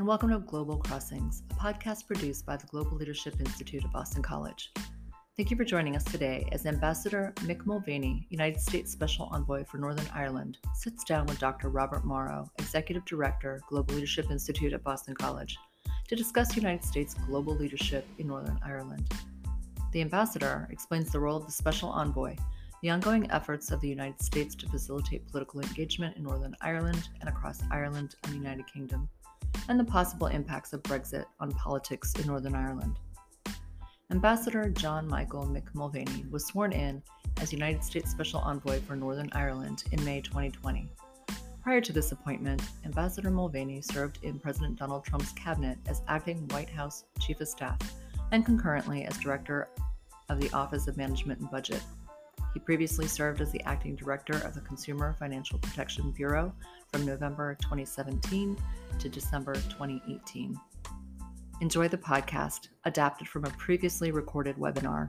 and welcome to Global Crossings, a podcast produced by the Global Leadership Institute at Boston College. Thank you for joining us today as Ambassador Mick Mulvaney, United States Special Envoy for Northern Ireland, sits down with Dr. Robert Morrow, Executive Director, Global Leadership Institute at Boston College, to discuss United States global leadership in Northern Ireland. The ambassador explains the role of the Special Envoy, the ongoing efforts of the United States to facilitate political engagement in Northern Ireland and across Ireland and the United Kingdom, and the possible impacts of Brexit on politics in Northern Ireland. Ambassador John Michael Mick Mulvaney was sworn in as United States Special Envoy for Northern Ireland in May 2020. Prior to this appointment, Ambassador Mulvaney served in President Donald Trump's cabinet as acting White House Chief of Staff and concurrently as Director of the Office of Management and Budget. He previously served as the acting director of the Consumer Financial Protection Bureau from November 2017 to December 2018. Enjoy the podcast, adapted from a previously recorded webinar.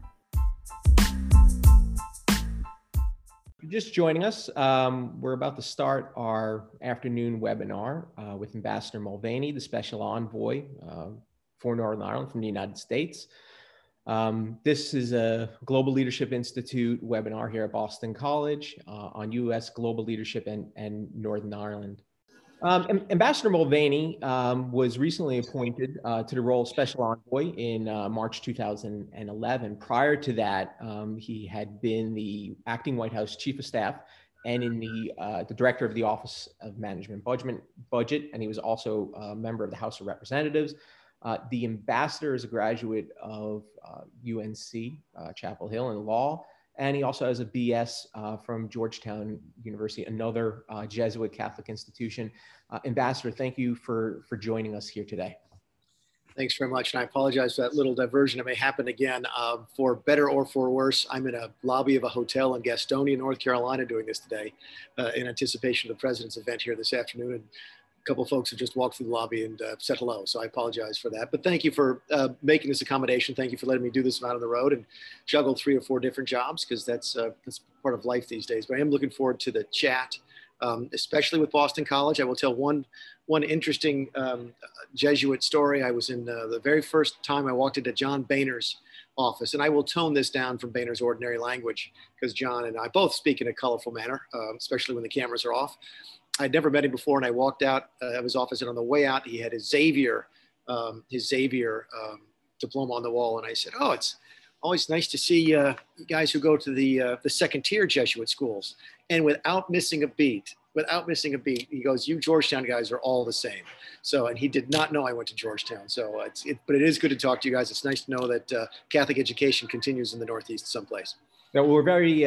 If you're just joining us, we're about to start our afternoon webinar with Ambassador Mulvaney, the Special Envoy for Northern Ireland from the United States. This is a Global Leadership Institute webinar here at Boston College on U.S. global leadership and Northern Ireland. Ambassador Mulvaney was recently appointed to the role of Special Envoy in March 2011. Prior to that, he had been the acting White House Chief of Staff and in the Director of the Office of Management Budget, and he was also a member of the House of Representatives. The ambassador is a graduate of UNC, Chapel Hill in law, and he also has a BS from Georgetown University, another Jesuit Catholic institution. Ambassador, thank you for joining us here today. Thanks very much, and I apologize for that little diversion. It may happen again. For better or for worse, I'm in a lobby of a hotel in Gastonia, North Carolina, doing this today in anticipation of the president's event here this afternoon. And a couple of folks have just walked through the lobby and said hello, so I apologize for that. But thank you for making this accommodation. Thank you for letting me do this out on the road and juggle 3 or 4 different jobs, because that's part of life these days. But I am looking forward to the chat, especially with Boston College. I will tell one interesting Jesuit story. I was in the very first time I walked into John Boehner's office, and I will tone this down from Boehner's ordinary language, because John and I both speak in a colorful manner, especially when the cameras are off. I'd never met him before, and I walked out of his office, and on the way out, he had his Xavier diploma on the wall. And I said, "Oh, it's always nice to see you guys who go to the second-tier Jesuit schools." And without missing a beat, he goes, "You Georgetown guys are all the same." So, and he did not know I went to Georgetown. So, but it is good to talk to you guys. It's nice to know that Catholic education continues in the Northeast someplace. No, we're very,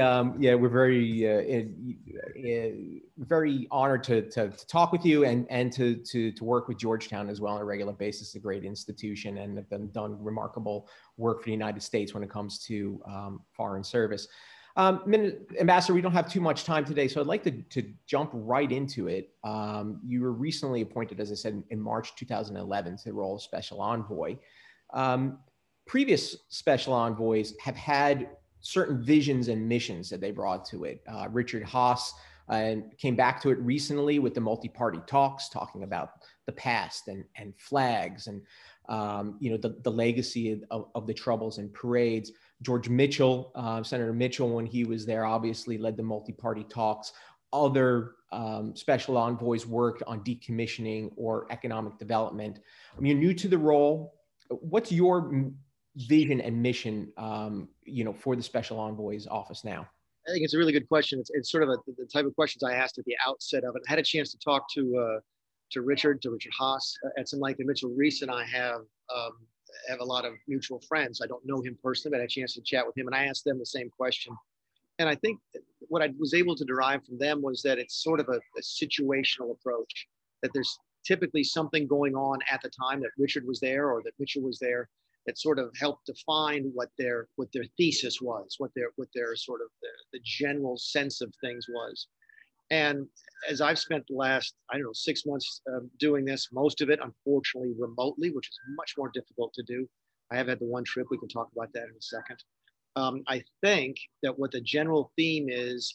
very honored to talk with you and to work with Georgetown as well on a regular basis. It's a great institution and have done remarkable work for the United States when it comes to foreign service. Ambassador, we don't have too much time today, so I'd like to jump right into it. You were recently appointed, as I said, in March 2011 to the role of Special Envoy. Previous Special Envoys have had certain visions and missions that they brought to it. Richard Haass came back to it recently with the multi-party talks, talking about the past and flags and the legacy of the troubles and parades. George Mitchell, Senator Mitchell, when he was there, obviously led the multi-party talks. Other special envoys worked on decommissioning or economic development. I mean, you're new to the role. What's your vision and mission, for the Special Envoy's office now? I think it's a really good question. It's sort of the type of questions I asked at the outset of it. I had a chance to talk to Richard Haass at some length. And Mitchell Reiss and I have a lot of mutual friends. I don't know him personally, but I had a chance to chat with him, and I asked them the same question. And I think what I was able to derive from them was that it's sort of a situational approach, that there's typically something going on at the time that Richard was there or that Mitchell was there, that sort of helped define what their thesis was, what their sort of the general sense of things was. And as I've spent the last, 6 months doing this, most of it, unfortunately, remotely, which is much more difficult to do. I have had the one trip. We can talk about that in a second. I think that what the general theme is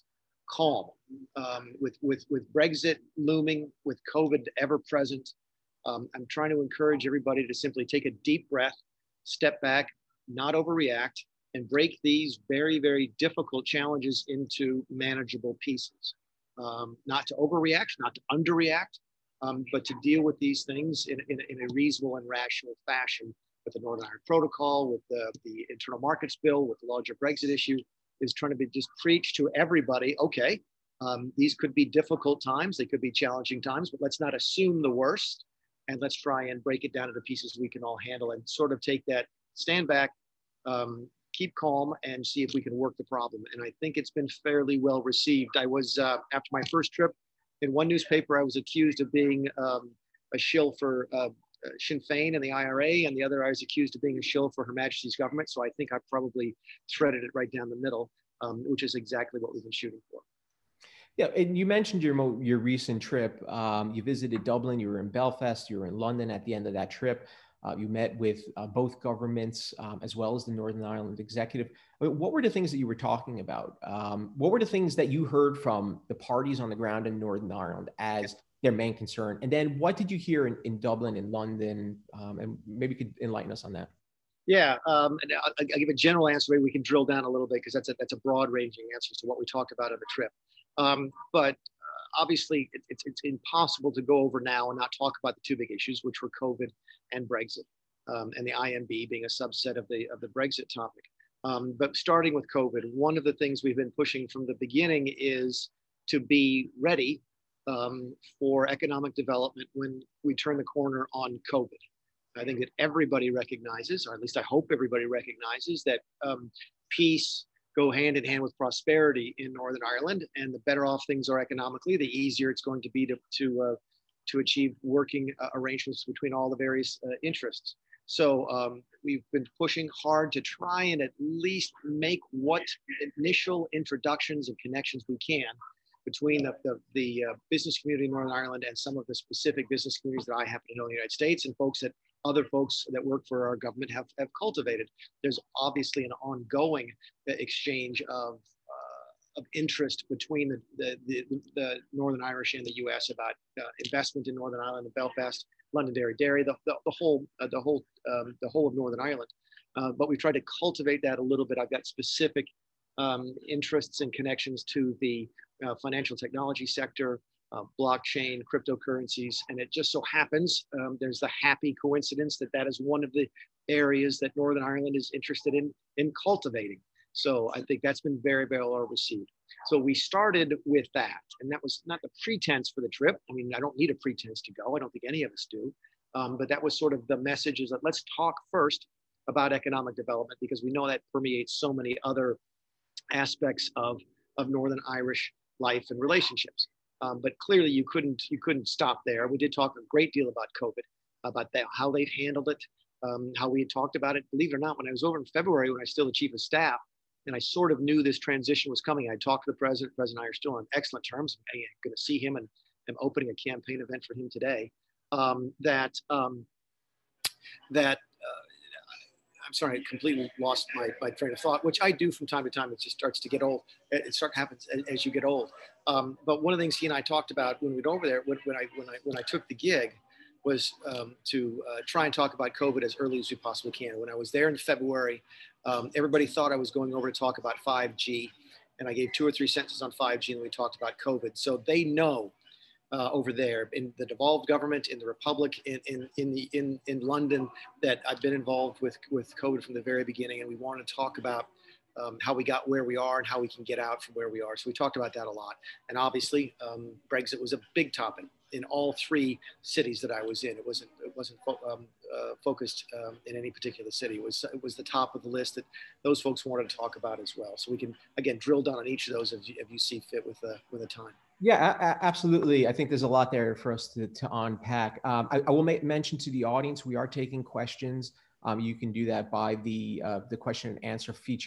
calm. With Brexit looming, with COVID ever present, I'm trying to encourage everybody to simply take a deep breath, step back, not overreact, and break these very, very difficult challenges into manageable pieces. Not to overreact, not to underreact, but to deal with these things in a reasonable and rational fashion. With the Northern Ireland Protocol, with the Internal Markets Bill, with the larger Brexit issue, is trying to be just preach to everybody, okay, these could be difficult times, they could be challenging times, but let's not assume the worst, and let's try and break it down into pieces we can all handle and sort of take that, stand back, keep calm, and see if we can work the problem. And I think it's been fairly well received. I was, after my first trip, in one newspaper, I was accused of being a shill for Sinn Féin and the IRA, and the other I was accused of being a shill for Her Majesty's government. So I think I probably threaded it right down the middle, which is exactly what we've been shooting for. Yeah, and you mentioned your recent trip. You visited Dublin, you were in Belfast, you were in London at the end of that trip. You met with both governments as well as the Northern Ireland executive. I mean, what were the things that you were talking about? What were the things that you heard from the parties on the ground in Northern Ireland as their main concern? And then what did you hear in Dublin and London? And maybe you could enlighten us on that. Yeah, and I'll give a general answer. Maybe we can drill down a little bit because that's a broad-ranging answer to what we talked about on the trip. But obviously, it's impossible to go over now and not talk about the two big issues, which were COVID and Brexit, and the IMB being a subset of the Brexit topic. But starting with COVID, one of the things we've been pushing from the beginning is to be ready for economic development when we turn the corner on COVID. I think that everybody recognizes, or at least I hope everybody recognizes, that peace go hand in hand with prosperity in Northern Ireland, and the better off things are economically, the easier it's going to be to achieve working arrangements between all the various interests. So we've been pushing hard to try and at least make what initial introductions and connections we can between the business community in Northern Ireland and some of the specific business communities that I happen to know in the United States, and folks that other folks that work for our government have cultivated. There's obviously an ongoing exchange of interest between the Northern Irish and the U.S. about investment in Northern Ireland and Belfast, Londonderry, Derry, the whole of Northern Ireland. But we've tried to cultivate that a little bit. I've got specific interests and connections to the financial technology sector, blockchain, cryptocurrencies, and it just so happens there's the happy coincidence that is one of the areas that Northern Ireland is interested in cultivating. So I think that's been very, very well received. So we started with that, and that was not the pretense for the trip. I mean, I don't need a pretense to go. I don't think any of us do. But that was sort of the message, is that let's talk first about economic development, because we know that permeates so many other aspects of Northern Irish life and relationships. But clearly you couldn't stop there. We did talk a great deal about COVID, about that, how they've handled it, how we had talked about it. Believe it or not, when I was over in February, when I was still the chief of staff, and I sort of knew this transition was coming, I talked to the president. President and I are still on excellent terms. I'm going to see him, and I'm opening a campaign event for him today. I'm sorry, I completely lost my train of thought, which I do from time to time. It just starts to get old. It happens as you get old. But one of the things he and I talked about when we went over there, when I took the gig, was to try and talk about COVID as early as we possibly can. When I was there in February, everybody thought I was going over to talk about 5G, and I gave 2 or 3 sentences on 5G, and we talked about COVID. So they know over there in the devolved government, in the Republic, in London, that I've been involved with COVID from the very beginning, and we want to talk about how we got where we are and how we can get out from where we are. So we talked about that a lot. And obviously, Brexit was a big topic in all 3 cities that I was in. It wasn't focused in any particular city. It was the top of the list that those folks wanted to talk about as well. So we can, again, drill down on each of those if you see fit with the time. Yeah, absolutely. I think there's a lot there for us to unpack. I will mention to the audience, we are taking questions. You can do that by the question and answer feature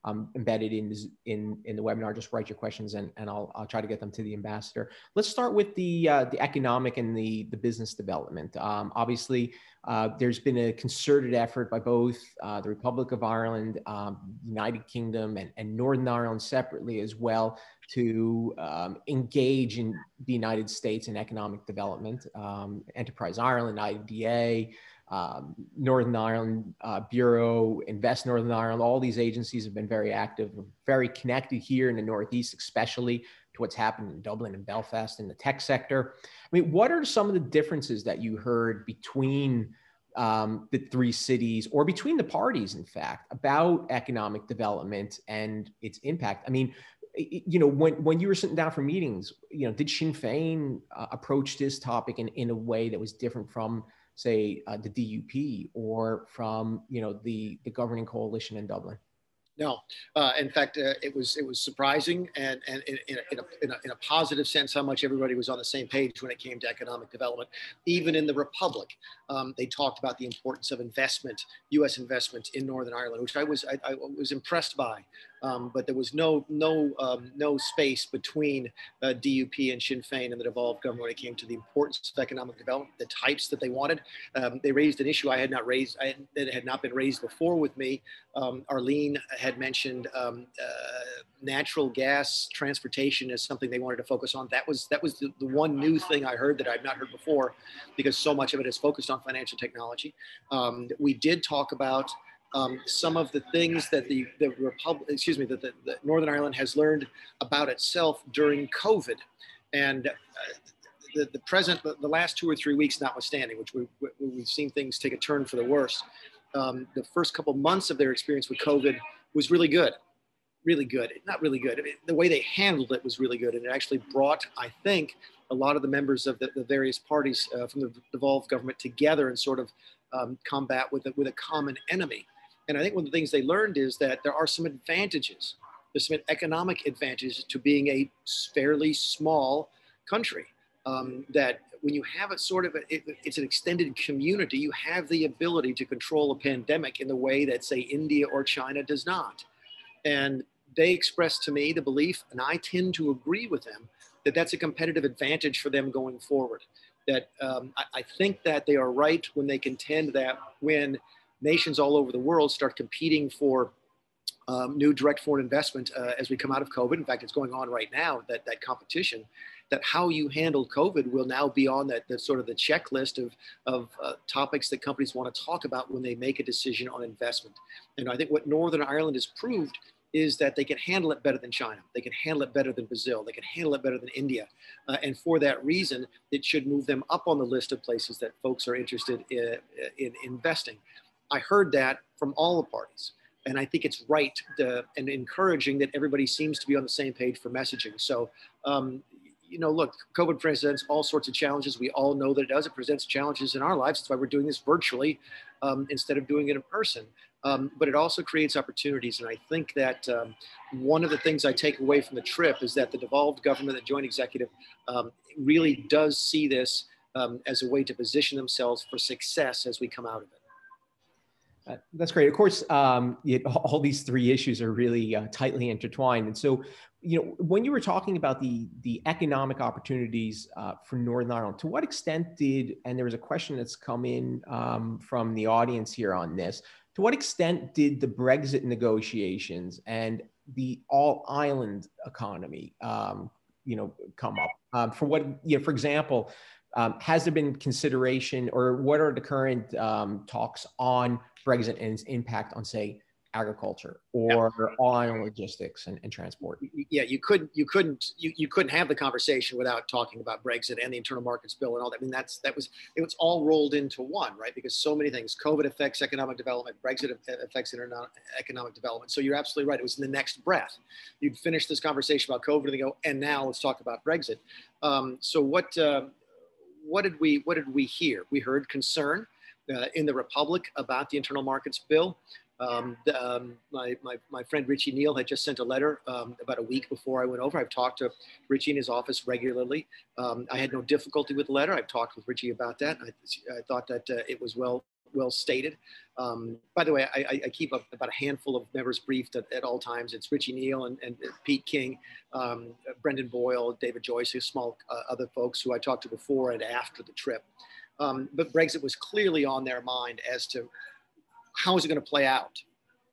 embedded in the webinar. Just write your questions and I'll try to get them to the ambassador. Let's start with the economic and the business development. Obviously, there's been a concerted effort by both the Republic of Ireland, United Kingdom, and Northern Ireland separately as well to engage in the United States in economic development. Enterprise Ireland, IDA, Northern Ireland Bureau, Invest Northern Ireland, all these agencies have been very active, very connected here in the Northeast, especially to what's happened in Dublin and Belfast in the tech sector. I mean, what are some of the differences that you heard between the three cities, or between the parties, in fact, about economic development and its impact? I mean, you know, when you were sitting down for meetings, you know, did Sinn Féin approach this topic in a way that was different from, say, the DUP or from, you know, the governing coalition in Dublin? No, in fact, it was surprising and in a positive sense how much everybody was on the same page when it came to economic development. Even in the Republic, they talked about the importance of investment, U.S. investment in Northern Ireland, which I was impressed by. But there was no space between DUP and Sinn Féin and the devolved government when it came to the importance of economic development, the types that they wanted. They raised an issue I had not raised, that had not been raised before with me. Arlene had mentioned natural gas transportation as something they wanted to focus on. That was the one new thing I heard that I've not heard before, because so much of it is focused on financial technology. We did talk about some of the things that the Northern Ireland has learned about itself during COVID, and the last 2 or 3 weeks notwithstanding, which we've seen things take a turn for the worse. The first couple months of their experience with COVID was really good. Not really good. I mean, the way they handled it was really good, and it actually brought, I think, a lot of the members of the various parties from the devolved government together and sort of combat with a common enemy. And I think one of the things they learned is that there are some advantages. There's some economic advantages to being a fairly small country. That when you have it's an extended community, you have the ability to control a pandemic in the way that, say, India or China does not. And they expressed to me the belief, and I tend to agree with them, that that's a competitive advantage for them going forward. That I think that they are right when they contend that when nations all over the world start competing for new direct foreign investment as we come out of COVID, in fact, it's going on right now, that competition, that how you handle COVID will now be on that sort of the checklist of topics that companies want to talk about when they make a decision on investment. And I think what Northern Ireland has proved is that they can handle it better than China. They can handle it better than Brazil. They can handle it better than India. And for that reason, it should move them up on the list of places that folks are interested in investing. I heard that from all the parties. And I think it's right and encouraging that everybody seems to be on the same page for messaging. So, you know, look, COVID presents all sorts of challenges. We all know that it does. It presents challenges in our lives. That's why we're doing this virtually instead of doing it in person. But it also creates opportunities. And I think that one of the things I take away from the trip is that the devolved government, the joint executive, really does see this as a way to position themselves for success as we come out of it. That's great. Of course, all these three issues are really tightly intertwined. And so, you know, when you were talking about the economic opportunities for Northern Ireland, to what extent and there was a question that's come in from the audience here on this, to what extent did the Brexit negotiations and the all-island economy, you know, come up? For example, has there been consideration, or what are the current talks on Brexit and its impact on, say, agriculture or all-island logistics and transport? Yeah, you couldn't have the conversation without talking about Brexit and the Internal Markets Bill and all that. I mean, it was all rolled into one, right? Because so many things. COVID affects economic development. Brexit affects economic development. So you're absolutely right. It was in the next breath. You'd finish this conversation about COVID and go, and now let's talk about Brexit. So what did we hear? We heard concern in the Republic about the Internal Markets Bill. My friend Richie Neal had just sent a letter about a week before I went over. I've talked to Richie in his office regularly. I had no difficulty with the letter. I've talked with Richie about that. I thought that it was well well stated. By the way, I keep about a handful of members briefed at all times. It's Richie Neal and Pete King, Brendan Boyle, David Joyce, small other folks who I talked to before and after the trip. But Brexit was clearly on their mind as to how is it going to play out.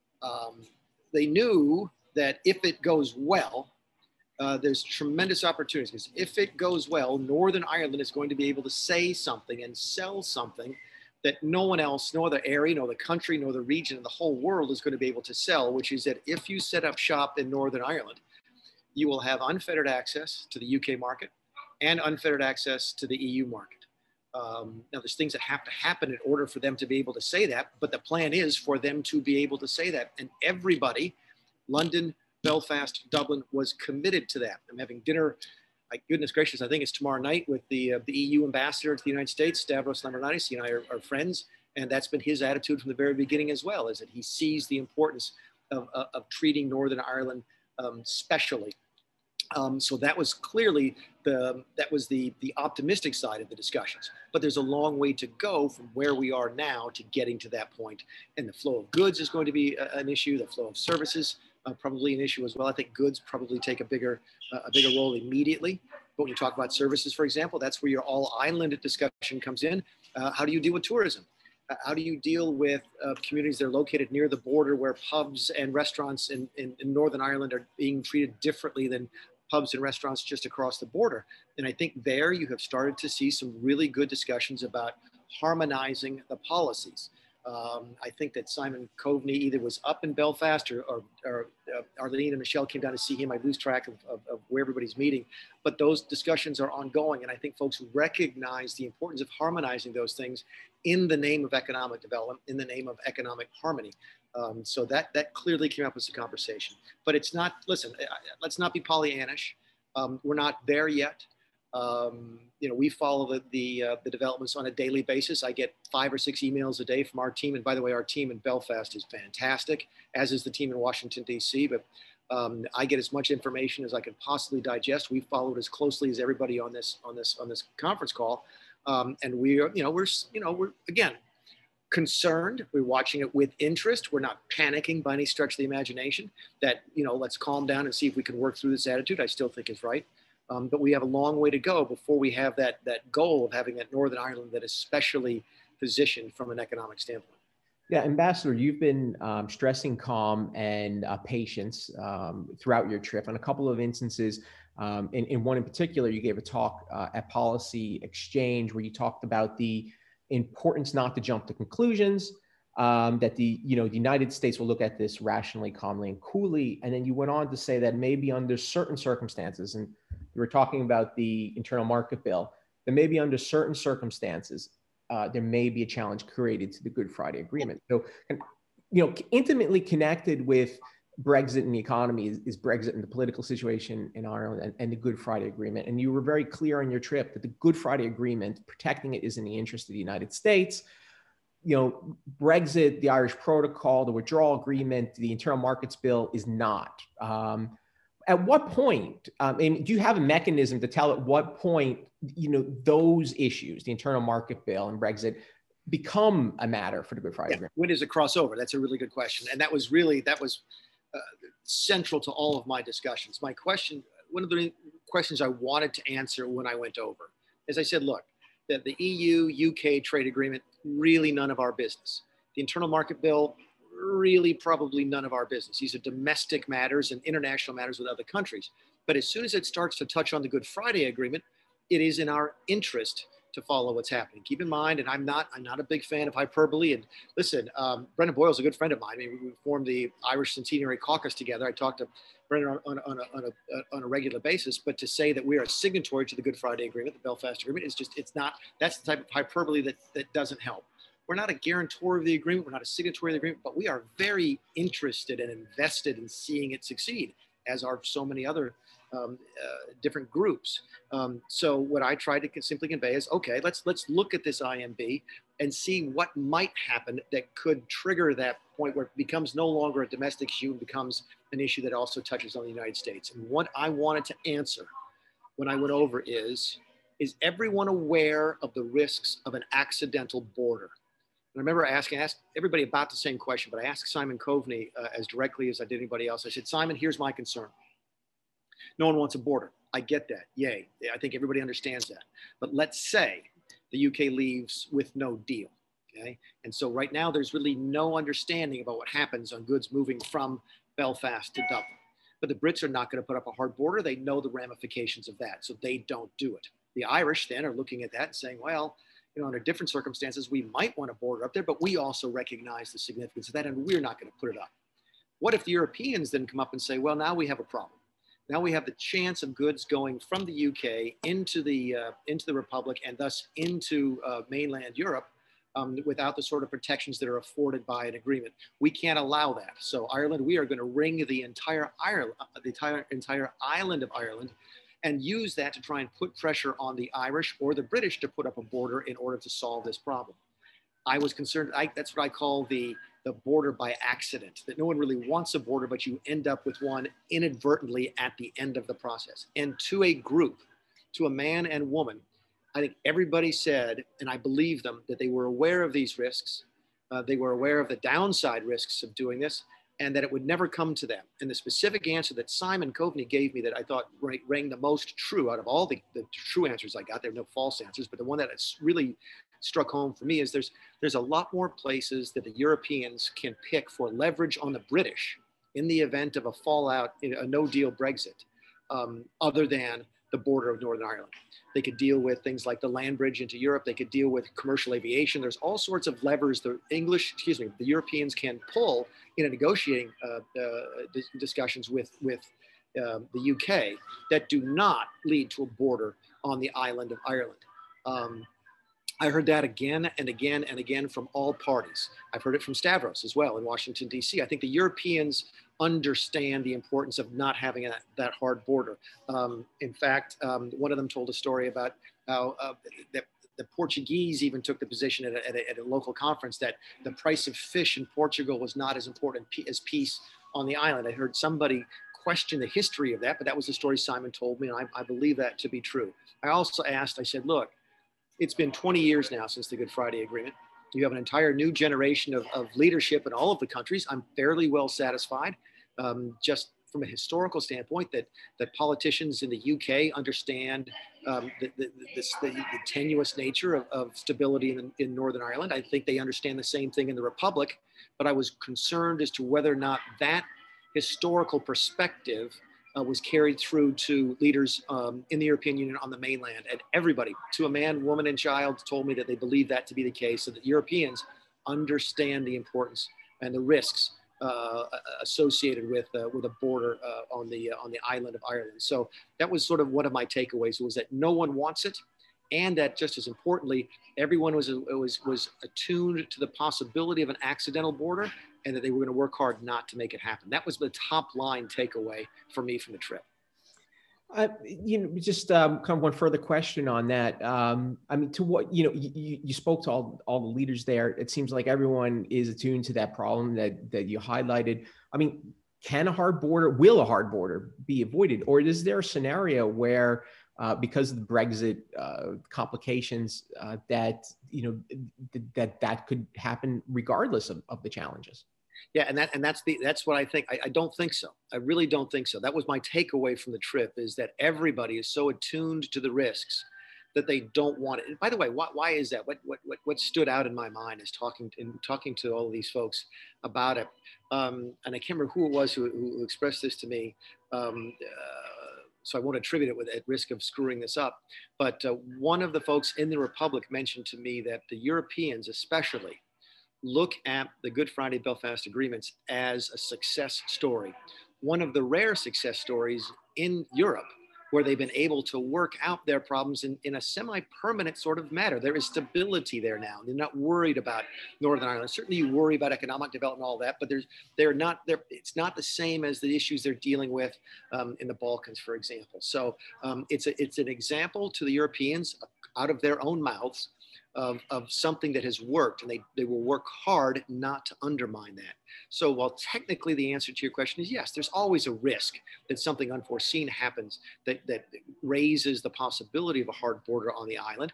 They knew that if it goes well, there's tremendous opportunities, because if it goes well, Northern Ireland is going to be able to say something and sell something that no one else, no other area, no other country, no other region in the whole world is going to be able to sell, which is that if you set up shop in Northern Ireland, you will have unfettered access to the UK market and unfettered access to the EU market. Now, there's things that have to happen in order for them to be able to say that, but the plan is for them to be able to say that. And everybody, London, Belfast, Dublin, was committed to that. I'm having dinner, like goodness gracious, I think it's tomorrow night with the EU ambassador to the United States, Stavros Lambrinidis. He and I are friends, and that's been his attitude from the very beginning as well, is that he sees the importance of treating Northern Ireland specially. So that was clearly the optimistic side of the discussions. But there's a long way to go from where we are now to getting to that point. And the flow of goods is going to be an issue. The flow of services probably an issue as well. I think goods probably take a bigger role immediately. But when you talk about services, for example, that's where your all island discussion comes in. How do you deal with tourism? How do you deal with communities that are located near the border, where pubs and restaurants in Northern Ireland are being treated differently than pubs and restaurants just across the border? And I think there you have started to see some really good discussions about harmonizing the policies. I think that Simon Coveney either was up in Belfast or Arlene and Michelle came down to see him. I lose track of where everybody's meeting, but those discussions are ongoing. And I think folks recognize the importance of harmonizing those things in the name of economic development, in the name of economic harmony. So that clearly came up as a conversation. But it's not, listen, let's not be Pollyannish. We're not there yet. We follow the developments on a daily basis. I get 5 or 6 emails a day from our team. And by the way, our team in Belfast is fantastic, as is the team in Washington, D.C. But I get as much information as I can possibly digest. We followed as closely as everybody on this conference call. And we're again, concerned. We're watching it with interest. We're not panicking by any stretch of the imagination. That, let's calm down and see if we can work through this attitude. I still think is right. But we have a long way to go before we have that goal of having that Northern Ireland that is specially positioned from an economic standpoint. Yeah, Ambassador, you've been stressing calm and patience throughout your trip. On a couple of instances, in one in particular, you gave a talk at Policy Exchange where you talked about the importance not to jump to conclusions, that the United States will look at this rationally, calmly, and coolly. And then you went on to say that maybe under certain circumstances, and you were talking about the internal market bill, that maybe under certain circumstances, there may be a challenge created to the Good Friday Agreement. So, intimately connected with Brexit and the economy is Brexit and the political situation in Ireland and the Good Friday Agreement. And you were very clear on your trip that the Good Friday Agreement, protecting it, is in the interest of the United States. Brexit, the Irish Protocol, the withdrawal agreement, the internal markets bill is not. At what point, do you have a mechanism to tell at what point, those issues, the internal market bill and Brexit, become a matter for the Good Friday Agreement? When is it crossover? That's a really good question. And that was central to all of my discussions. One of the questions I wanted to answer when I went over, as I said, look, that the EU-UK trade agreement, really none of our business. The internal market bill, really probably none of our business. These are domestic matters and international matters with other countries. But as soon as it starts to touch on the Good Friday Agreement, it is in our interest to follow what's happening. Keep in mind, and I'm not a big fan of hyperbole. And listen, Brendan Boyle is a good friend of mine. I mean, we formed the Irish Centenary Caucus together. I talked to Brendan on a regular basis. But to say that we are a signatory to the Good Friday Agreement, the Belfast Agreement, it's not. That's the type of hyperbole that doesn't help. We're not a guarantor of the agreement. We're not a signatory of the agreement, but we are very interested and invested in seeing it succeed, as are so many other different groups. So what I try to simply convey is, okay, let's look at this IMB and see what might happen that could trigger that point where it becomes no longer a domestic issue and becomes an issue that also touches on the United States. And what I wanted to answer when I went over is everyone aware of the risks of an accidental border? I remember asked everybody about the same question, but I asked Simon Coveney as directly as I did anybody else. I said, Simon, here's my concern. No one wants a border. I get that. Yay. I think everybody understands that. But let's say the UK leaves with no deal. Okay. And so right now there's really no understanding about what happens on goods moving from Belfast to Dublin. But the Brits are not going to put up a hard border. They know the ramifications of that. So they don't do it. The Irish then are looking at that and saying, well, you know, under different circumstances, we might want a border up there, but we also recognize the significance of that, and we're not going to put it up. What if the Europeans then come up and say, well, now we have a problem. Now we have the chance of goods going from the UK into the Republic and thus into mainland Europe without the sort of protections that are afforded by an agreement. We can't allow that. So Ireland, we are going to ring the entire island of Ireland and use that to try and put pressure on the Irish or the British to put up a border in order to solve this problem. I was concerned, that's what I call the border by accident, that no one really wants a border, but you end up with one inadvertently at the end of the process. And to a group, to a man and woman, I think everybody said, and I believe them, that they were aware of these risks. They were aware of the downside risks of doing this, and that it would never come to them. And the specific answer that Simon Coveney gave me that I thought rang the most true out of all the true answers I got, there are no false answers, but the one that has really struck home for me is there's a lot more places that the Europeans can pick for leverage on the British in the event of a fallout, a no-deal Brexit, other than the border of Northern Ireland. They could deal with things like the land bridge into Europe. They could deal with commercial aviation. There's all sorts of levers the Europeans can pull in a negotiating discussions with the UK that do not lead to a border on the island of Ireland. I heard that again and again and again from all parties. I've heard it from Stavros as well in Washington, D.C. I think the Europeans understand the importance of not having that hard border. In fact, one of them told a story about how the Portuguese even took the position at a local conference that the price of fish in Portugal was not as important as peace on the island. I heard somebody question the history of that, but that was the story Simon told me, and I believe that to be true. I also asked, I said, look, it's been 20 years now since the Good Friday Agreement. You have an entire new generation of leadership in all of the countries. I'm fairly well satisfied, just from a historical standpoint, that politicians in the UK understand the tenuous nature of stability in Northern Ireland. I think they understand the same thing in the Republic, but I was concerned as to whether or not that historical perspective was carried through to leaders in the European Union on the mainland. And everybody, to a man, woman, and child, told me that they believe that to be the case, so that Europeans understand the importance and the risks associated with a border on the island of Ireland. So that was sort of one of my takeaways, was that no one wants it, and that just as importantly, everyone was attuned to the possibility of an accidental border, and that they were going to work hard not to make it happen. That was the top line takeaway for me from the trip. Just kind of one further question on that. I mean, to what, you spoke to all the leaders there. It seems like everyone is attuned to that problem that you highlighted. I mean, will a hard border be avoided? Or is there a scenario where because of the Brexit complications, that could happen regardless of the challenges? Yeah, and that's what I think. I don't think so. I really don't think so. That was my takeaway from the trip, is that everybody is so attuned to the risks that they don't want it. And by the way, why is that? What stood out in my mind is talking to all of these folks about it. And I can't remember who it was who expressed this to me. So I won't attribute it at risk of screwing this up. But one of the folks in the Republic mentioned to me that the Europeans especially look at the Good Friday Belfast agreements as a success story. One of the rare success stories in Europe where they've been able to work out their problems in a semi-permanent sort of manner. There is stability there now. They're not worried about Northern Ireland. Certainly you worry about economic development and all that, but it's not the same as the issues they're dealing with in the Balkans, for example. So it's an example to the Europeans out of their own mouths of something that has worked, and they will work hard not to undermine that. So while technically the answer to your question is yes, there's always a risk that something unforeseen happens that raises the possibility of a hard border on the island.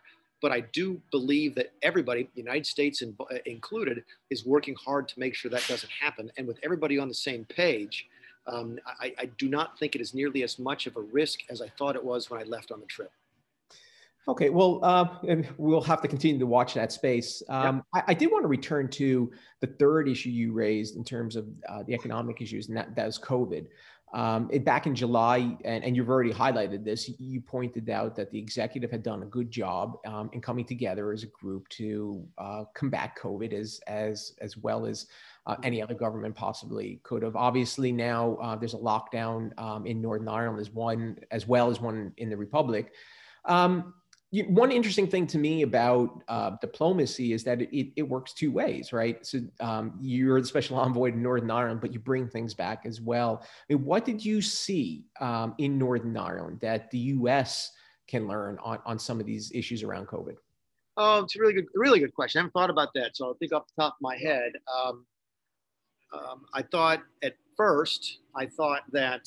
But I do believe that everybody, the United States included, is working hard to make sure that doesn't happen. And with everybody on the same page, I do not think it is nearly as much of a risk as I thought it was when I left on the trip. Okay, well, and we'll have to continue to watch that space. I did want to return to the third issue you raised in terms of the economic issues, and that was COVID. Back in July, and you've already highlighted this, you pointed out that the executive had done a good job in coming together as a group to combat COVID as well as any other government possibly could have. Obviously, now there's a lockdown in Northern Ireland as well as one in the Republic. One interesting thing to me about diplomacy is that it works two ways, right? So you're the special envoy to Northern Ireland, but you bring things back as well. I mean, what did you see in Northern Ireland that the U.S. can learn on some of these issues around COVID? Oh, it's a really good question. I haven't thought about that, so I'll think off the top of my head. I thought at first, that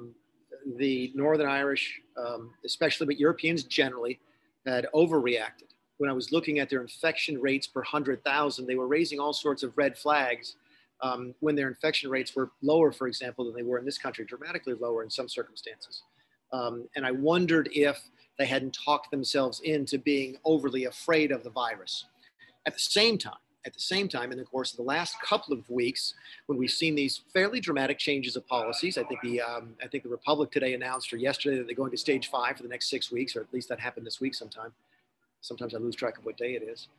the Northern Irish, especially, but Europeans generally, had overreacted. When I was looking at their infection rates per 100,000, they were raising all sorts of red flags when their infection rates were lower, for example, than they were in this country, dramatically lower in some circumstances. And I wondered if they hadn't talked themselves into being overly afraid of the virus. At the same time, in the course of the last couple of weeks, when we've seen these fairly dramatic changes of policies, I think the Republic today announced, or yesterday, that they're going to stage 5 for the next 6 weeks, or at least that happened this week sometime. Sometimes I lose track of what day it is.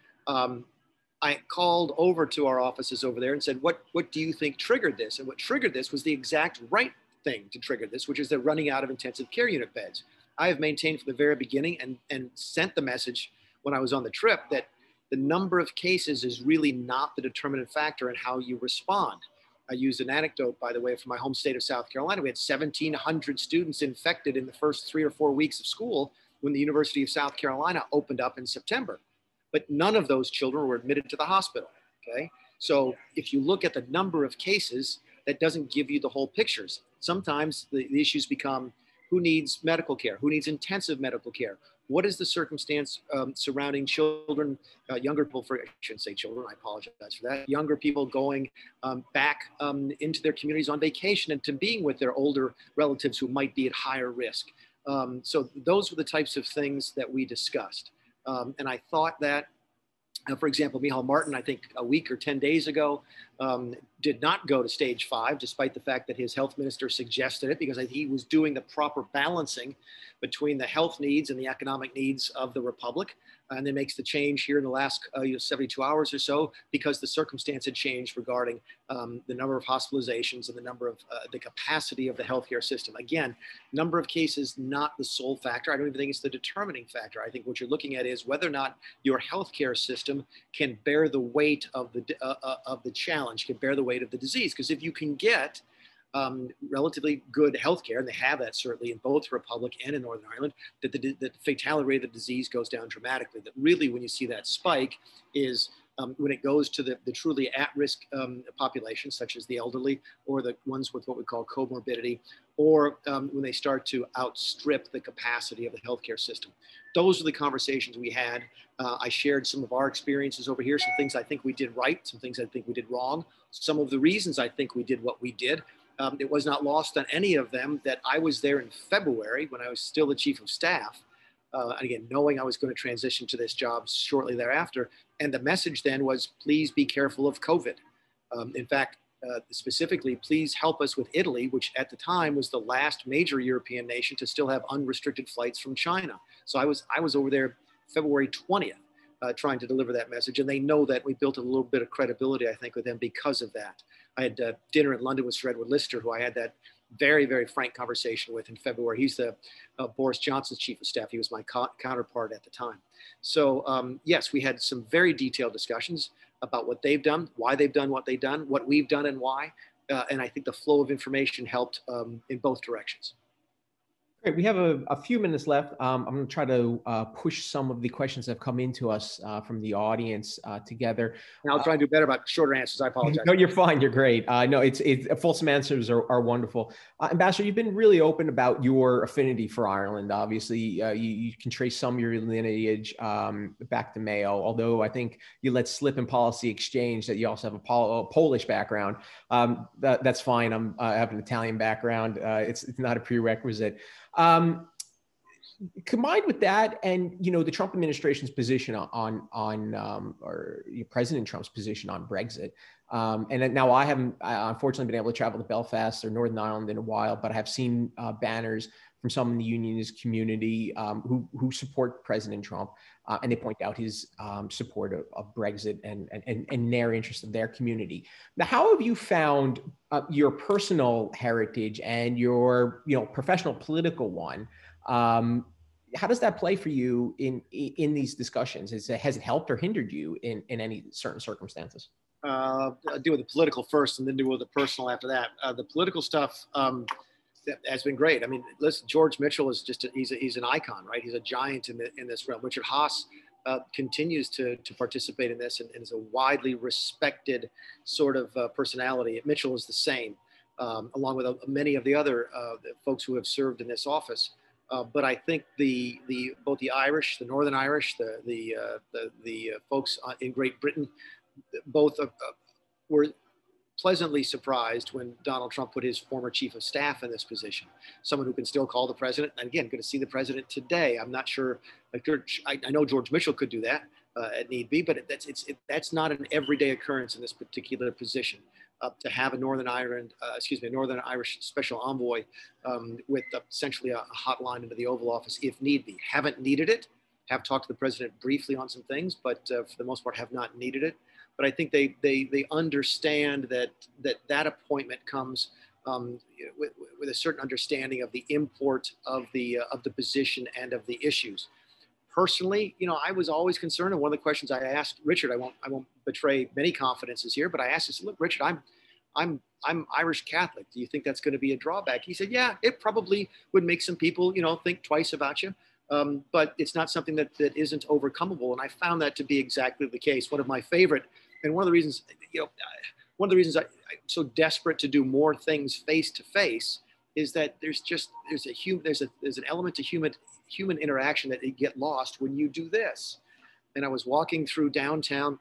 I called over to our offices over there and said, what do you think triggered this? And what triggered this was the exact right thing to trigger this, which is they're running out of intensive care unit beds. I have maintained from the very beginning and sent the message when I was on the trip that the number of cases is really not the determinant factor in how you respond. I used an anecdote, by the way, from my home state of South Carolina. We had 1,700 students infected in the first 3 or 4 weeks of school when the University of South Carolina opened up in September. But none of those children were admitted to the hospital, okay? So if you look at the number of cases, that doesn't give you the whole pictures. Sometimes the issues become who needs medical care, who needs intensive medical care, what is the circumstance surrounding children, younger people, I shouldn't say children, I apologize for that, younger people going back into their communities on vacation and to being with their older relatives who might be at higher risk. So those were the types of things that we discussed. And I thought that, for example, Micheál Martin, I think a week or 10 days ago, did not go to stage 5, despite the fact that his health minister suggested it, because he was doing the proper balancing between the health needs and the economic needs of the Republic. And then makes the change here in the last 72 hours or so, because the circumstance had changed regarding the number of hospitalizations and the number of the capacity of the healthcare system. Again, number of cases, not the sole factor. I don't even think it's the determining factor. I think what you're looking at is whether or not your healthcare system can bear the weight of the challenge, can bear the weight of the disease. Because if you can get relatively good healthcare, and they have that certainly in both the Republic and in Northern Ireland, that the fatality rate of the disease goes down dramatically. That really, when you see that spike, is when it goes to the truly at-risk populations, such as the elderly or the ones with what we call comorbidity, or when they start to outstrip the capacity of the healthcare system. Those are the conversations we had. I shared some of our experiences over here, some things I think we did right, some things I think we did wrong, some of the reasons I think we did what we did. It was not lost on any of them that I was there in February when I was still the chief of staff. And again, knowing I was going to transition to this job shortly thereafter. And the message then was, please be careful of COVID. In fact, specifically, please help us with Italy, which at the time was the last major European nation to still have unrestricted flights from China. So I was over there February 20th. Trying to deliver that message. And they know that we built a little bit of credibility, I think, with them because of that. I had dinner in London with Sir Edward Lister, who I had that very, very frank conversation with in February. He's the Boris Johnson's chief of staff. He was my counterpart at the time. So yes, we had some very detailed discussions about what they've done, why they've done what they've done, what we've done and why. And I think the flow of information helped in both directions. Great. We have a few minutes left. I'm going to try to push some of the questions that have come into us from the audience together. And I'll try and do better about shorter answers. I apologize. No, you're fine. You're great. No, it's fulsome answers are wonderful. Ambassador, you've been really open about your affinity for Ireland. Obviously, you can trace some of your lineage back to Mayo, although I think you let slip in policy exchange that you also have a Polish background. That's fine. I have an Italian background. It's not a prerequisite. Combined with that, and the Trump administration's position or President Trump's position on Brexit, and now I haven't unfortunately been able to travel to Belfast or Northern Ireland in a while, but I have seen banners from some in the unionist community who support President Trump, and they point out his support of Brexit and their interest of their community. Now, how have you found your personal heritage and your professional political one? How does that play for you in these discussions? Has it helped or hindered you in any certain circumstances? I'll deal with the political first and then deal with the personal after that. The political stuff has been great. I mean, listen, George Mitchell is he's an icon, right? He's a giant in this realm. Richard Haass continues to participate in this and is a widely respected sort of personality. Mitchell is the same, along with many of the other folks who have served in this office. But I think both the Irish, the Northern Irish, the folks in Great Britain, both were pleasantly surprised when Donald Trump put his former chief of staff in this position, someone who can still call the president. And again, going to see the president today. I'm not sure. I know George Mitchell could do that at need be, but that's not an everyday occurrence in this particular position. To have a Northern Irish special envoy with essentially a hotline into the Oval Office if need be. Haven't needed it. Have talked to the president briefly on some things, but for the most part have not needed it. But I think they understand that appointment comes with a certain understanding of the import of the position and of the issues. Personally, I was always concerned, and one of the questions I asked Richard, I won't betray many confidences here, but I asked him, look, Richard, I'm Irish Catholic. Do you think that's going to be a drawback? He said, yeah, it probably would make some people, think twice about you. But it's not something that isn't overcomable. And I found that to be exactly the case. One of my favorite, and one of the reasons, I'm so desperate to do more things face to face is that there's an element to human interaction that you get lost when you do this. And I was walking through downtown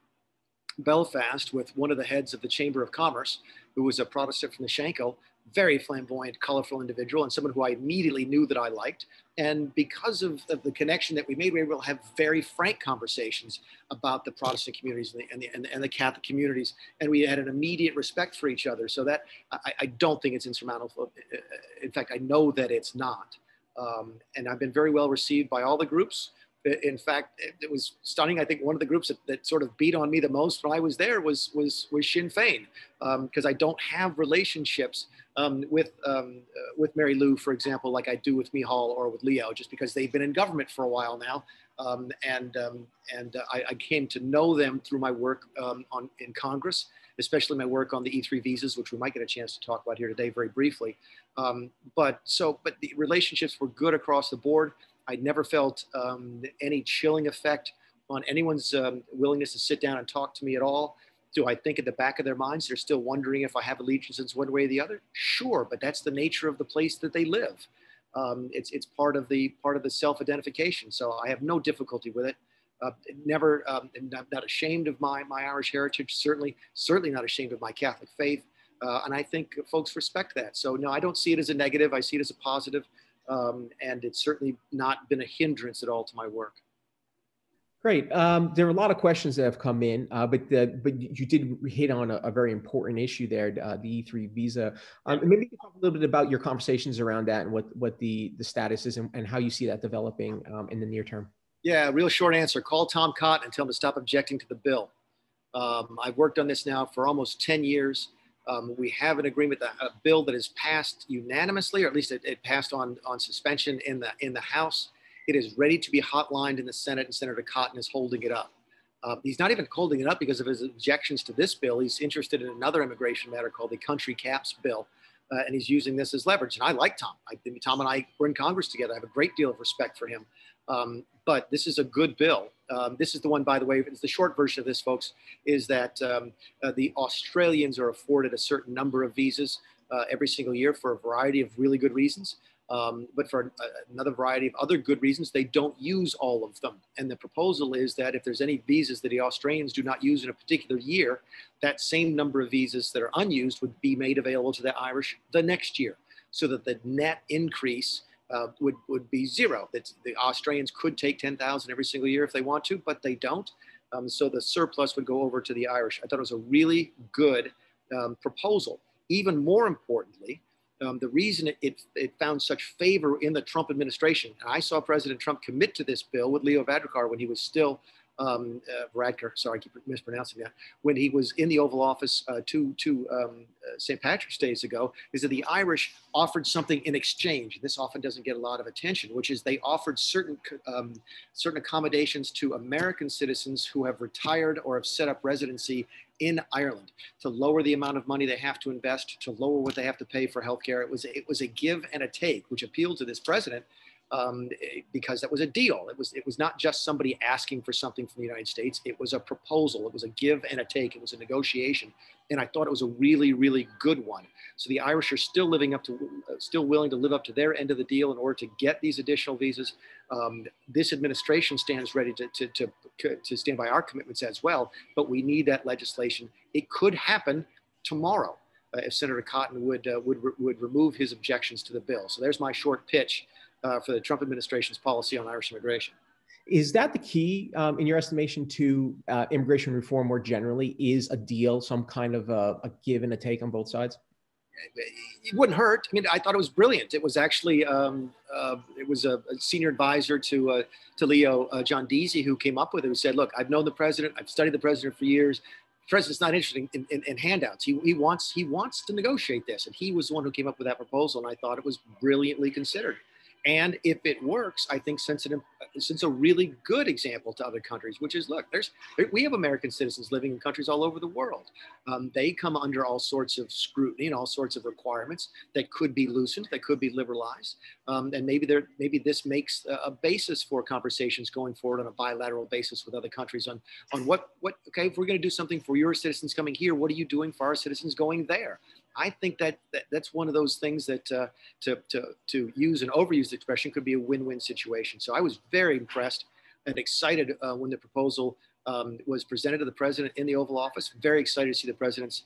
Belfast with one of the heads of the Chamber of Commerce, who was a Protestant from the Shankill, very flamboyant, colorful individual, and someone who I immediately knew that I liked. And because of the connection that we made, we were able to have very frank conversations about the Protestant communities and the Catholic communities. And we had an immediate respect for each other. So that I don't think it's insurmountable. In fact, I know that it's not. And I've been very well received by all the groups. In fact, it was stunning. I think one of the groups that sort of beat on me the most when I was there was Sinn Féin, because I don't have relationships with Mary Lou, for example, like I do with Micheál or with Leo, just because they've been in government for a while now, and I came to know them through my work in Congress, especially my work on the E3 visas, which we might get a chance to talk about here today very briefly. But the relationships were good across the board. I never felt any chilling effect on anyone's willingness to sit down and talk to me at all. Do I think at the back of their minds they're still wondering if I have allegiances one way or the other? Sure, but that's the nature of the place that they live. It's part of the self-identification. So I have no difficulty with it. Never, I'm not ashamed of my Irish heritage. Certainly not ashamed of my Catholic faith. And I think folks respect that. So no, I don't see it as a negative. I see it as a positive. And it's certainly not been a hindrance at all to my work. Great. There are a lot of questions that have come in, but you did hit on a very important issue there, the E3 visa. Maybe you can talk a little bit about your conversations around that and what the status is and how you see that developing in the near term. Yeah, real short answer. Call Tom Cotton and tell him to stop objecting to the bill. I've worked on this now for almost 10 years. We have an agreement, a bill that is passed unanimously, or at least it passed on suspension in the House. It is ready to be hotlined in the Senate, and Senator Cotton is holding it up. He's not even holding it up because of his objections to this bill. He's interested in another immigration matter called the Country Caps Bill, and he's using this as leverage. And I like Tom. Tom and I were in Congress together. I have a great deal of respect for him. But this is a good bill. This is the one, by the way, it's the short version of this, folks, is that the Australians are afforded a certain number of visas every single year for a variety of really good reasons. But for another variety of other good reasons, they don't use all of them. And the proposal is that if there's any visas that the Australians do not use in a particular year, that same number of visas that are unused would be made available to the Irish the next year, so that the net increase would be zero. That the Australians could take 10,000 every single year if they want to, but they don't. So the surplus would go over to the Irish. I thought it was a really good proposal. Even more importantly, the reason it found such favor in the Trump administration, and I saw President Trump commit to this bill with Leo Varadkar when he was still, Varadkar, sorry, I keep mispronouncing that, when he was in the Oval Office two St. Patrick's Days ago, is that the Irish offered something in exchange. This often doesn't get a lot of attention, which is they offered certain accommodations to American citizens who have retired or have set up residency in Ireland, to lower the amount of money they have to invest, to lower what they have to pay for healthcare. It was a give and a take, which appealed to this president because that was a deal. It was not just somebody asking for something from the United States. It was a proposal. It was a give and a take. It was a negotiation, and I thought it was a really, really good one. So the Irish are still willing to live up to their end of the deal in order to get these additional visas. This administration stands ready to stand by our commitments as well, but we need that legislation. It could happen tomorrow if Senator Cotton would remove his objections to the bill. So there's my short pitch for the Trump administration's policy on Irish immigration. Is that the key, in your estimation, to immigration reform more generally? Is a deal, some kind of a give and a take on both sides? It wouldn't hurt. I mean, I thought it was brilliant. It was actually, it was a senior advisor to Leo, John Deasy, who came up with it, who said, look, I've known the president, I've studied the president for years. The president's not interested in handouts. He wants to negotiate this. And he was the one who came up with that proposal. And I thought it was brilliantly considered. And if it works, I think since a really good example to other countries, which is, look, we have American citizens living in countries all over the world. They come under all sorts of scrutiny and all sorts of requirements that could be loosened, that could be liberalized. And maybe this makes a basis for conversations going forward on a bilateral basis with other countries on okay, if we're going to do something for your citizens coming here, what are you doing for our citizens going there? I think that's one of those things that to use an overused expression could be a win-win situation. So I was very impressed and excited when the proposal was presented to the president in the Oval Office. Very excited to see the president's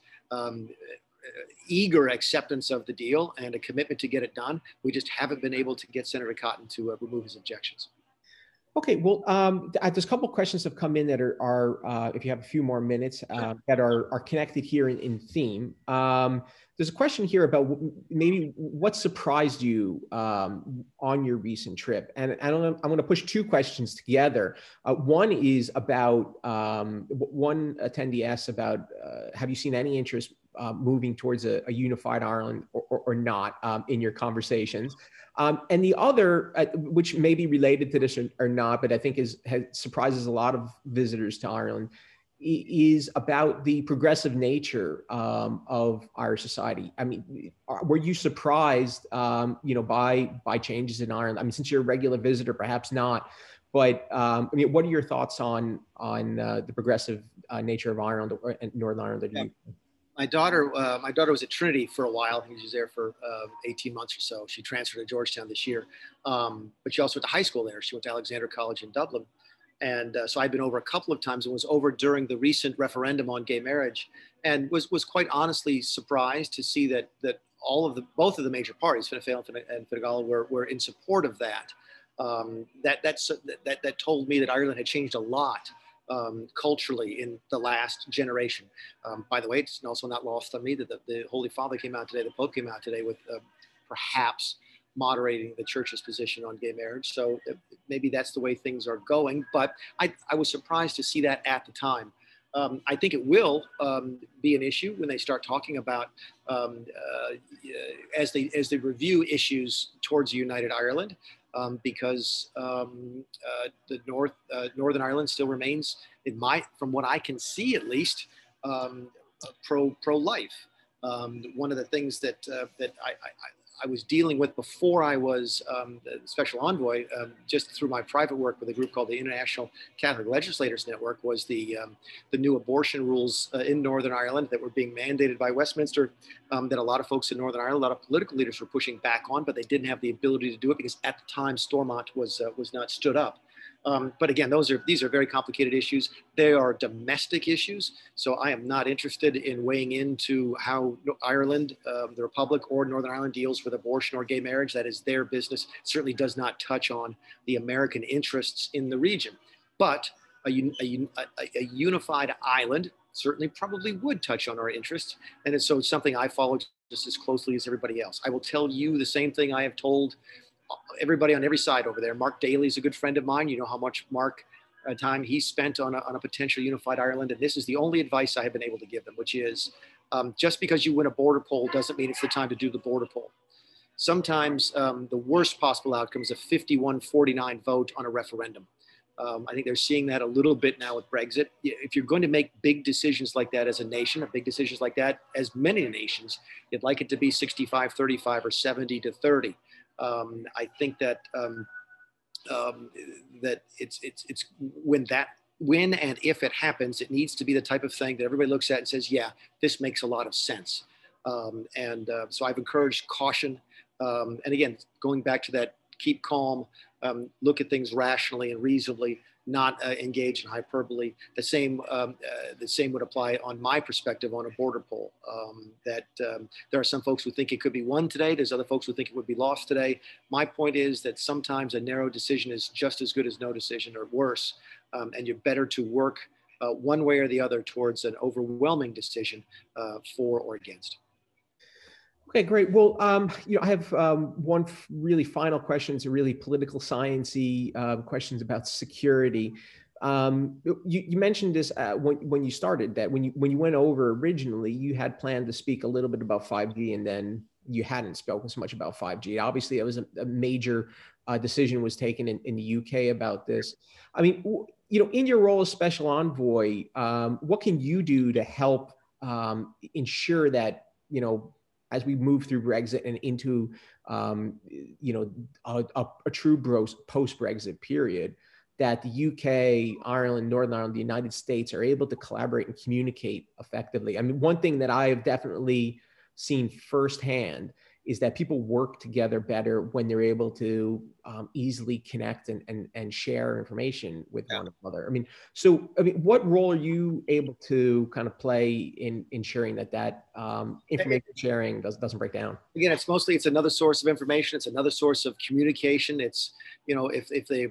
eager acceptance of the deal and a commitment to get it done. We just haven't been able to get Senator Cotton to remove his objections. Okay, well, there's a couple of questions that have come in that are if you have a few more minutes, that are connected here in theme. There's a question here about maybe what surprised you on your recent trip. And I'm going to push two questions together. One is about, one attendee asks about, have you seen any interest moving towards a unified Ireland or not in your conversations? And the other, which may be related to this or not, but I think surprises a lot of visitors to Ireland, is about the progressive nature of Irish society. I mean, were you surprised, by changes in Ireland? I mean, since you're a regular visitor, perhaps not. But I mean, what are your thoughts on the progressive nature of Ireland and Northern Ireland? Yeah. My daughter was at Trinity for a while. She was there for 18 months or so. She transferred to Georgetown this year, but she also went to high school there. She went to Alexander College in Dublin. And so I've been over a couple of times and was over during the recent referendum on gay marriage, and was quite honestly surprised to see that both of the major parties, Fine Gael and Fine Gael, were in support of that. That told me that Ireland had changed a lot culturally in the last generation. By the way, it's also not lost on me that the Holy Father came out today, the Pope came out today with perhaps moderating the church's position on gay marriage. So maybe that's the way things are going, but I was surprised to see that at the time. I think it will be an issue when they start talking about, as they review issues towards a united Ireland, because the Northern Ireland still remains, from what I can see at least, pro-life. One of the things that I was dealing with before I was the special envoy, just through my private work with a group called the International Catholic Legislators Network, was the new abortion rules in Northern Ireland that were being mandated by Westminster, that a lot of folks in Northern Ireland, a lot of political leaders were pushing back on, but they didn't have the ability to do it because at the time Stormont was not stood up. But again, these are very complicated issues. They are domestic issues. So I am not interested in weighing into how Ireland, the Republic, or Northern Ireland deals with abortion or gay marriage. That is their business. It certainly does not touch on the American interests in the region. But a unified island certainly probably would touch on our interests. And so it's something I follow just as closely as everybody else. I will tell you the same thing I have told everybody on every side over there. Mark Daly is a good friend of mine. You know how much Mark time he spent on a potential unified Ireland. And this is the only advice I have been able to give them, which is just because you win a border poll doesn't mean it's the time to do the border poll. Sometimes the worst possible outcome is a 51-49 vote on a referendum. I think they're seeing that a little bit now with Brexit. If you're going to make big decisions like that as a nation, or big decisions like that as many nations, you'd like it to be 65-35 or 70-30. I think that that it's when and if it happens, it needs to be the type of thing that everybody looks at and says, yeah, this makes a lot of sense. So I've encouraged caution. And again, going back to that, keep calm, look at things rationally and reasonably, not engage in hyperbole. The same would apply on my perspective on a border poll. There are some folks who think it could be won today. There's other folks who think it would be lost today. My point is that sometimes a narrow decision is just as good as no decision, or worse. And you're better to work one way or the other towards an overwhelming decision for or against. Okay, great. Well, I have one really final question. It's a really political science-y questions about security. You mentioned this when you started, that when you went over originally, you had planned to speak a little bit about 5G, and then you hadn't spoken so much about 5G. Obviously, it was a major decision was taken in the UK about this. I mean, in your role as special envoy, what can you do to help ensure that, as we move through Brexit and into, a true post-Brexit period, that the UK, Ireland, Northern Ireland, the United States are able to collaborate and communicate effectively? I mean, one thing that I have definitely seen firsthand is that people work together better when they're able to easily connect and share information with one another. I mean, what role are you able to kind of play in ensuring that information sharing doesn't break down? Again, it's another source of information. It's another source of communication. It's, if they,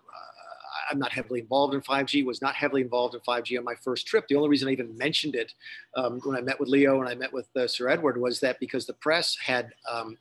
I'm not heavily involved in 5G, was not heavily involved in 5G on my first trip. The only reason I even mentioned it when I met with Leo and I met with Sir Edward was that because the press had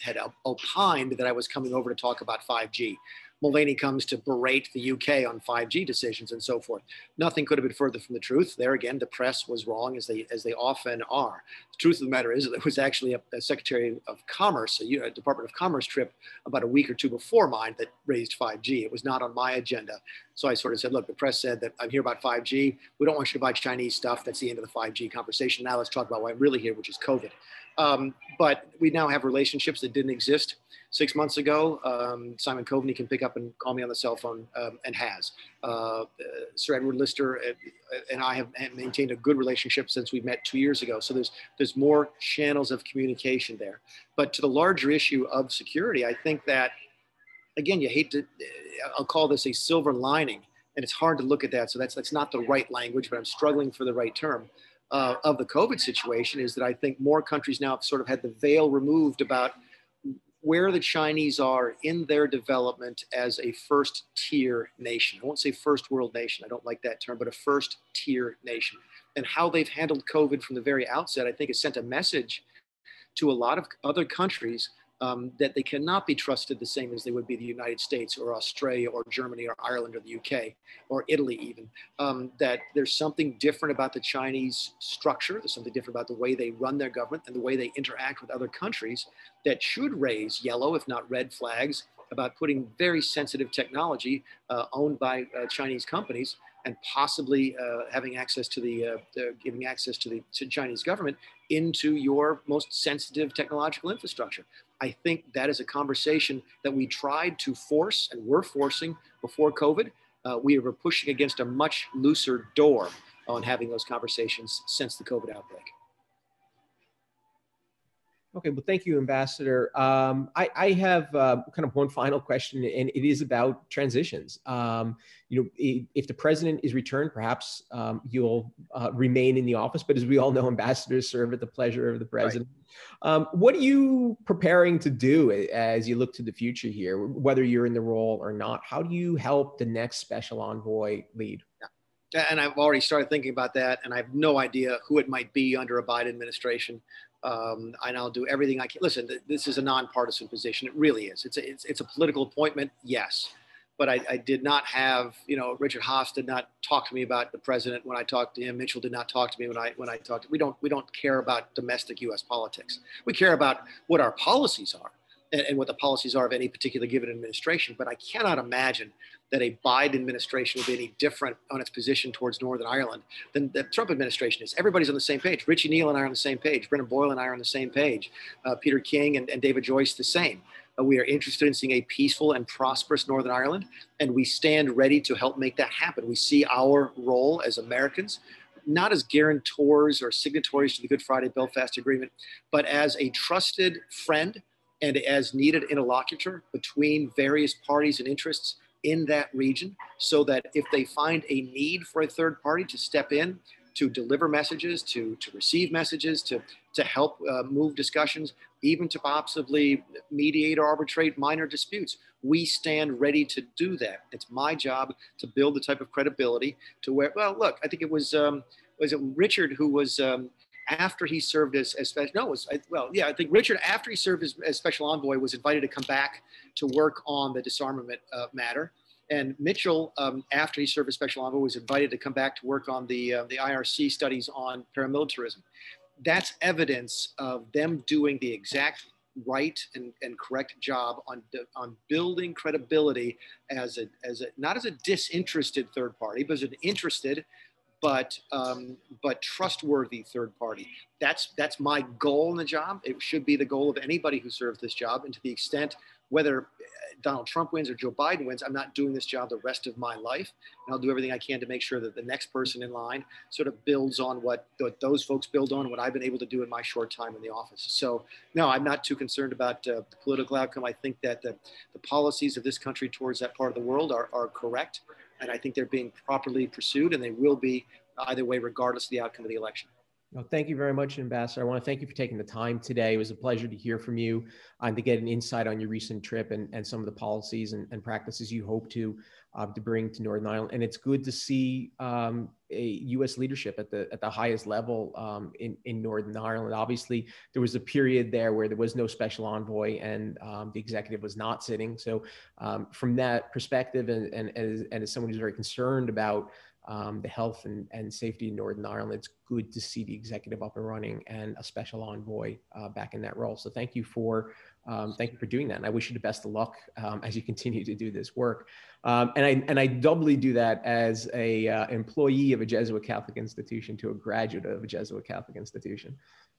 opined that I was coming over to talk about 5G. Mulvaney comes to berate the UK on 5G decisions and so forth. Nothing could have been further from the truth. There again, the press was wrong, as they often are. The truth of the matter is that there was actually a Secretary of Commerce, a Department of Commerce trip about a week or two before mine that raised 5G. It was not on my agenda. So I sort of said, look, the press said that I'm here about 5G. We don't want you to buy Chinese stuff. That's the end of the 5G conversation. Now let's talk about why I'm really here, which is COVID. But we now have relationships that didn't exist 6 months ago. Simon Coveney can pick up and call me on the cell phone and has. Sir Edward Lister and I have maintained a good relationship since we met 2 years ago. So there's more channels of communication there. But to the larger issue of security, I think that, again, I'll call this a silver lining, and it's hard to look at that. So that's not the right language, but I'm struggling for the right term. Of the COVID situation is that I think more countries now have sort of had the veil removed about where the Chinese are in their development as a first tier nation. I won't say first world nation. I don't like that term, but a first tier nation. And how they've handled COVID from the very outset, I think has sent a message to a lot of other countries that they cannot be trusted the same as they would be the United States or Australia or Germany or Ireland or the UK or Italy even, that there's something different about the Chinese structure. There's something different about the way they run their government and the way they interact with other countries that should raise yellow, if not red flags, about putting very sensitive technology owned by Chinese companies and possibly having access to giving access to the Chinese government into your most sensitive technological infrastructure. I think that is a conversation that we tried to force and were forcing before COVID. We were pushing against a much looser door on having those conversations since the COVID outbreak. Okay, well, thank you, Ambassador. I have kind of one final question, and it is about transitions. If the president is returned, perhaps you'll remain in the office, but as we all know, ambassadors serve at the pleasure of the president. Right. What are you preparing to do as you look to the future here, whether you're in the role or not? How do you help the next special envoy lead? Yeah. And I've already started thinking about that, and I have no idea who it might be under a Biden administration. And I'll do everything I can. Listen, this is a nonpartisan position. It really is. It's a political appointment, yes. But I did not have, Richard Haass did not talk to me about the president when I talked to him. Mitchell did not talk to me when I talked. We don't care about domestic U.S. politics. We care about what our policies are and what the policies are of any particular given administration. But I cannot imagine that a Biden administration will be any different on its position towards Northern Ireland than the Trump administration is. Everybody's on the same page. Richie Neal and I are on the same page. Brennan Boyle and I are on the same page. Peter King and David Joyce the same. We are interested in seeing a peaceful and prosperous Northern Ireland, and we stand ready to help make that happen. We see our role as Americans, not as guarantors or signatories to the Good Friday Belfast Agreement, but as a trusted friend and as needed interlocutor between various parties and interests in that region, so that if they find a need for a third party to step in, to deliver messages, to receive messages, to help move discussions, even to possibly mediate or arbitrate minor disputes, we stand ready to do that. It's my job to build the type of credibility to where, well, look, I think it was it Richard who was, after he served as special, I think Richard, after he served as special envoy, was invited to come back to work on the disarmament matter. And Mitchell, after he served as special envoy, was invited to come back to work on the IRC studies on paramilitarism. That's evidence of them doing the exact right and correct job on building credibility as not as a disinterested third party, but as an interested but trustworthy third party. That's my goal in the job. It should be the goal of anybody who serves this job. And to the extent whether Donald Trump wins or Joe Biden wins, I'm not doing this job the rest of my life. And I'll do everything I can to make sure that the next person in line sort of builds on what those folks build on, what I've been able to do in my short time in the office. So no, I'm not too concerned about the political outcome. I think that the policies of this country towards that part of the world are correct. And I think they're being properly pursued, and they will be either way, regardless of the outcome of the election. Well, thank you very much, Ambassador. I want to thank you for taking the time today. It was a pleasure to hear from you and to get an insight on your recent trip and some of the policies and practices you hope to bring to Northern Ireland. And it's good to see a U.S. leadership at the highest level in Northern Ireland. Obviously, there was a period there where there was no special envoy and the executive was not sitting. So from that perspective, and as someone who's very concerned about the health and safety in Northern Ireland, it's good to see the executive up and running and a special envoy back in that role. So thank you for doing that. And I wish you the best of luck as you continue to do this work. And I doubly do that as a employee of a Jesuit Catholic institution to a graduate of a Jesuit Catholic institution.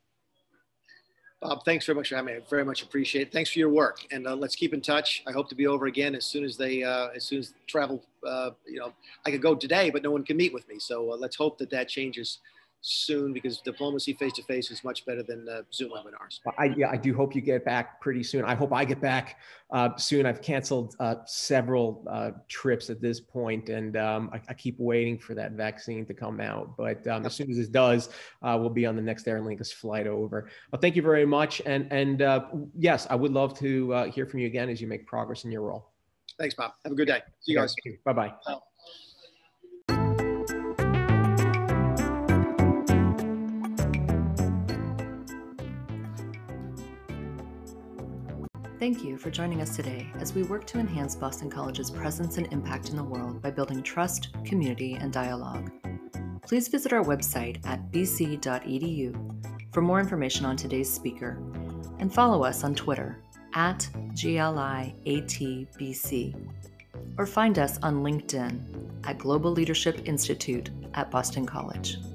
Bob, thanks very much for having me. I very much appreciate it. Thanks for your work, and let's keep in touch. I hope to be over again as soon as travel. I could go today, but no one can meet with me. So let's hope that changes soon, because diplomacy face-to-face is much better than Zoom webinars. I do hope you get back pretty soon. I hope I get back soon. I've canceled several trips at this point, and I keep waiting for that vaccine to come out. But as soon as it does, we'll be on the next Aer Lingus flight over. Well, thank you very much. And yes, I would love to hear from you again as you make progress in your role. Thanks, Bob. Have a good day. See you guys. Bye-bye. Bye. Thank you for joining us today as we work to enhance Boston College's presence and impact in the world by building trust, community, and dialogue. Please visit our website at bc.edu for more information on today's speaker, and follow us on Twitter @GLIATBC, or find us on LinkedIn at Global Leadership Institute at Boston College.